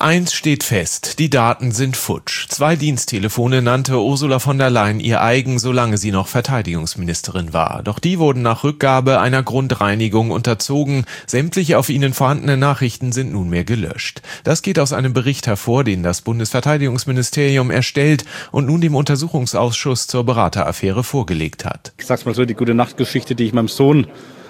Eins steht fest, die Daten sind futsch. 2 Diensttelefone nannte Ursula von der Leyen ihr eigen, solange sie noch Verteidigungsministerin war. Doch die wurden nach Rückgabe einer Grundreinigung unterzogen. Sämtliche auf ihnen vorhandenen Nachrichten sind nunmehr gelöscht. Das geht aus einem Bericht hervor, den das Bundesverteidigungsministerium erstellt und nun dem Untersuchungsausschuss zur Berateraffäre vorgelegt hat. Ich sag's mal so, die Gute-Nacht-Geschichte, die ich meinem Sohn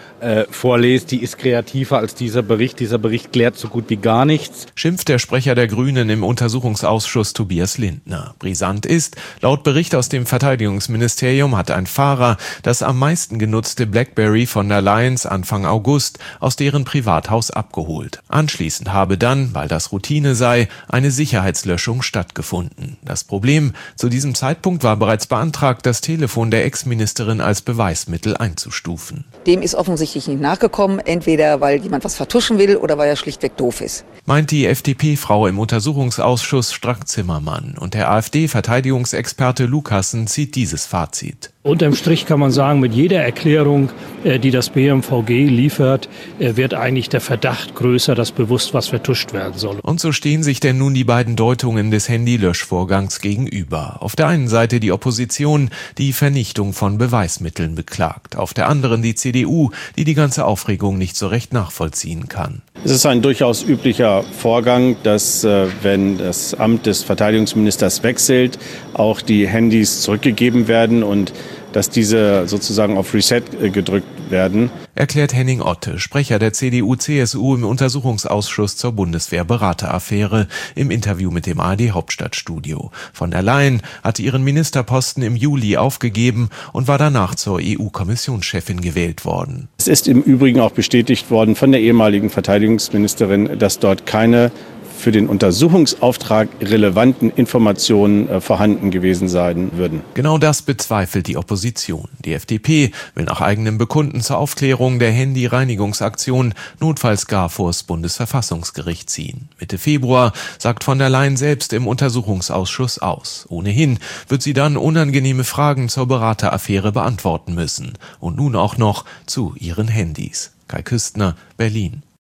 vorlest, die ist kreativer als dieser Bericht. Dieser Bericht klärt so gut wie gar nichts. Schimpft der Sprecher der Grünen im Untersuchungsausschuss Tobias Lindner. Brisant ist, laut Bericht aus dem Verteidigungsministerium hat ein Fahrer das am meisten genutzte BlackBerry von der Leyens Anfang August aus deren Privathaus abgeholt. Anschließend habe dann, weil das Routine sei, eine Sicherheitslöschung stattgefunden. Das Problem, zu diesem Zeitpunkt war bereits beantragt, das Telefon der Ex-Ministerin als Beweismittel einzustufen. Dem ist offensichtlich nicht nachgekommen, entweder weil jemand was vertuschen will oder weil er schlichtweg doof ist. Meint die FDP-Frau im Untersuchungsausschuss Strack-Zimmermann. Und der AfD-Verteidigungsexperte Lukassen zieht dieses Fazit. Unterm Strich kann man sagen, mit jeder Erklärung, die das BMVG liefert, wird eigentlich der Verdacht größer, dass bewusst was vertuscht werden soll. Und so stehen sich denn nun die beiden Deutungen des Handy-Löschvorgangs gegenüber. Auf der einen Seite die Opposition, die Vernichtung von Beweismitteln beklagt. Auf der anderen die CDU, die ganze Aufregung nicht so recht nachvollziehen kann. Es ist ein durchaus üblicher Vorgang, dass, wenn das Amt des Verteidigungsministers wechselt, auch die Handys zurückgegeben werden und dass diese sozusagen auf Reset gedrückt werden. Erklärt Henning Otte, Sprecher der CDU-CSU im Untersuchungsausschuss zur Bundeswehr-Berateraffäre, im Interview mit dem ARD-Hauptstadtstudio. Von der Leyen hatte ihren Ministerposten im Juli aufgegeben und war danach zur EU-Kommissionschefin gewählt worden. Es ist im Übrigen auch bestätigt worden von der ehemaligen Verteidigungsministerin, dass dort keine für den Untersuchungsauftrag relevanten Informationen vorhanden gewesen sein würden. Genau das bezweifelt die Opposition. Die FDP will nach eigenem Bekunden zur Aufklärung der Handy-Reinigungsaktion notfalls gar vors Bundesverfassungsgericht ziehen. Mitte Februar sagt von der Leyen selbst im Untersuchungsausschuss aus. Ohnehin wird sie dann unangenehme Fragen zur Berateraffäre beantworten müssen. Und nun auch noch zu ihren Handys. Kai Küstner, Berlin.